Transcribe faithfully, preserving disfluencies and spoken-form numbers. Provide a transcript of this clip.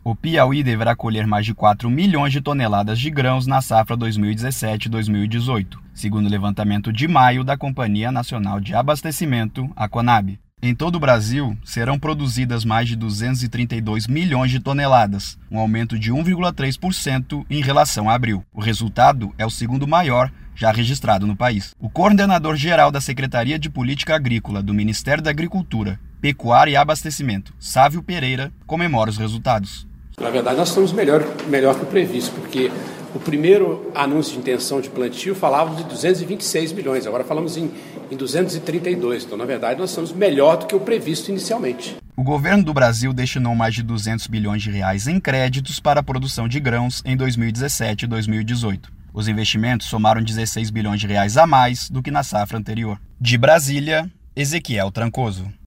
O Piauí deverá colher mais de quatro milhões de toneladas de grãos na safra dois mil e dezessete dois mil e dezoito, segundo o levantamento de maio da Companhia Nacional de Abastecimento, a Conab. Em todo o Brasil, serão produzidas mais de duzentos e trinta e dois milhões de toneladas, um aumento de um vírgula três por cento em relação a abril. O resultado é o segundo maior já registrado no país. O coordenador-geral da Secretaria de Política Agrícola do Ministério da Agricultura, Pecuária e Abastecimento, Sávio Pereira, comemora os resultados. Na verdade, nós estamos melhor, melhor que o previsto, porque o primeiro anúncio de intenção de plantio falava de duzentos e vinte e seis milhões, agora falamos em, em duzentos e trinta e dois, então, na verdade, nós estamos melhor do que o previsto inicialmente. O governo do Brasil destinou mais de duzentos bilhões de reais em créditos para a produção de grãos em dois mil e dezessete e dois mil e dezoito. Os investimentos somaram dezesseis bilhões de reais a mais do que na safra anterior. De Brasília, Ezequiel Trancoso.